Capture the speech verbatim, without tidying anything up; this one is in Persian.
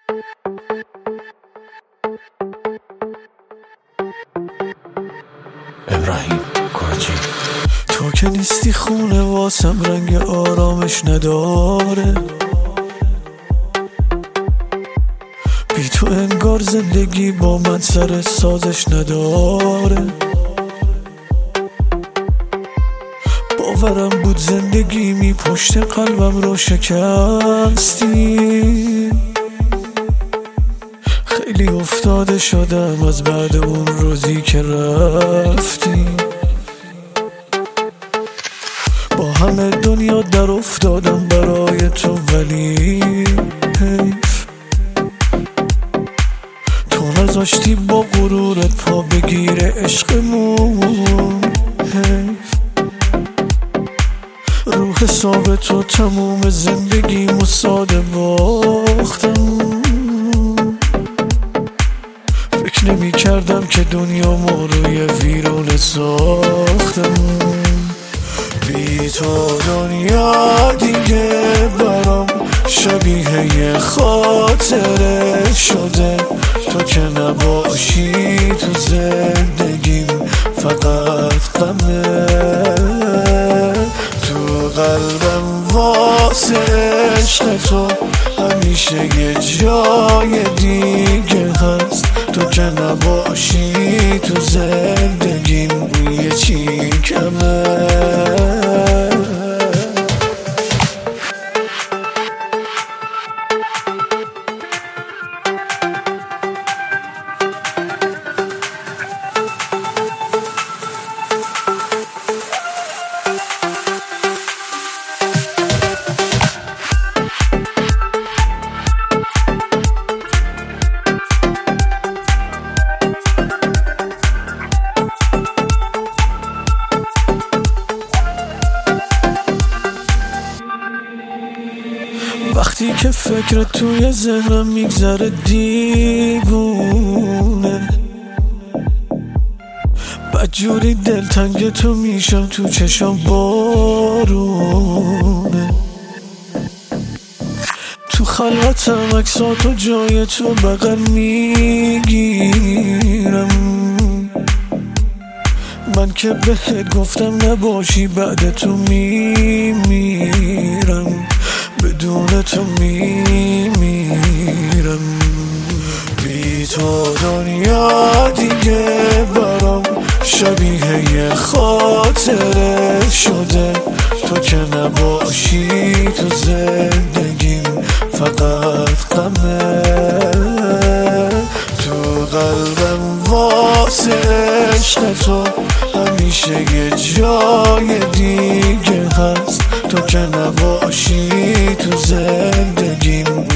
ابراهیم کاجی. تو که نیستی خونه واسم رنگ آرامش نداره، بی تو انگار زندگی با من سر سازش نداره. باورم بود زندگی می پشت قلبم رو شکستی، خیلی افتاده شدم از بعد اون روزی که رفتی. با همه دنیا در افتادم برای تو، ولی حیف تو نذاشتی با غرورت پا بگیره عشقمون. حیف رو حساب تو تموم زندگیمو ساده باختم. فکر نمی کردم که دنیا ما روی ویرونه ساختم. بی تو دنیا دیگه برام شبیه یه خاطره شده. تو که نباشی تو زندگیم فقط غمه. تو قلبم واسه عشق تو همیشه یه جای دیگه هست. تو که نباشی تو زندگیم یه چی کمه. وقتی که فکر توی ذهنم میگذره دیوونه، بدجوری دلتنگ تو میشم، تو چشم بارونه. تو خلوتم عکساتو جای تو بغل میگیرم. من که بهت گفتم نباشی بعد تو میمیرم، بدون تو میمیرم. بی تو دنیا دیگه برام شبیه یه خاطره شده. تو که نباشی تو زندگیم فقط غمه. تو قلبم واسه عشق تو همیشه یه جای دیگه هست. تو که نباشی تو زندگیم